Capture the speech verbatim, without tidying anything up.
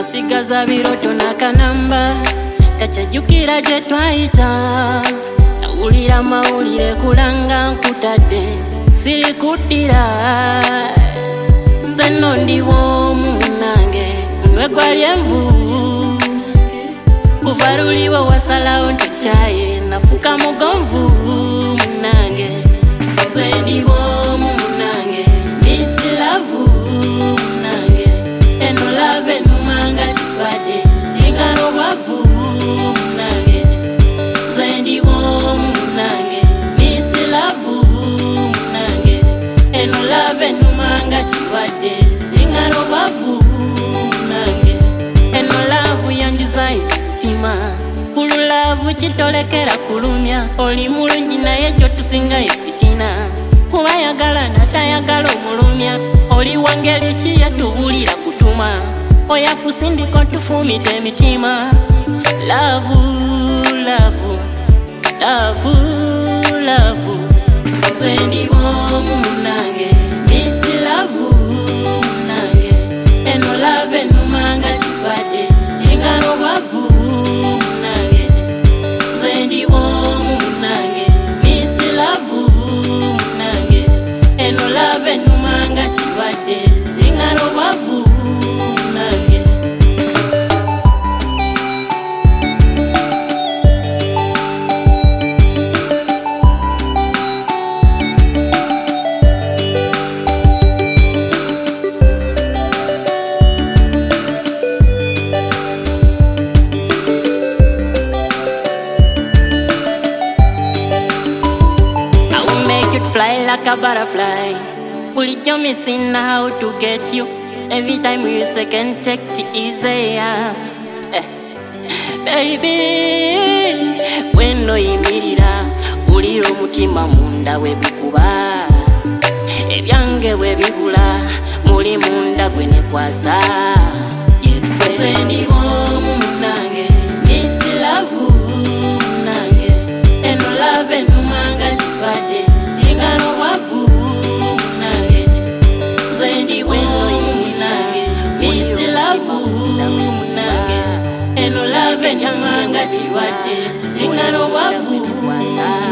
Nsigaza biroto nakanamba takyajjukira gye twayita nawulira mawulire kulanga nkutadde sirikuddira nze nno ndi bw'omu nange nwe gwali envu kuva luliwo wasalawo ntukyaye nafuka mugonvu munange nze ndi bw'omu munange misi lavu munange eno lave numanga kibadde singano bwavu munange nze ndi bw'omu munange misi lavu munange eno lave numanga kibadde singano bwavu munange eno lavu yanjuzayiza kululavu kitolekera kulumya oli mulungi naye kyo tusinga efitina kuba yagala natayagala omulumya oli wangeri ki yatubulira kutuma oya kusindika tufumita emitima lavu lavu lavu lavu nze ndi bw'omu munange misi lavu munange eno lave numanga kibadde singano bwavu numanga kibadde singano bwavu munange I will make you fly like a butterfly. Bulijjo missing how to get you. Every time you say can take it easy, eh. Baby, when no yimirira ulira omutima munda webikuba ebyange webibula muli munda gwe nekwasa yekwe ndi bw'omu munange misi lavu munange eno lave numanga kibadde singano bwavu eno lave nyamanga kibadde singano bwavu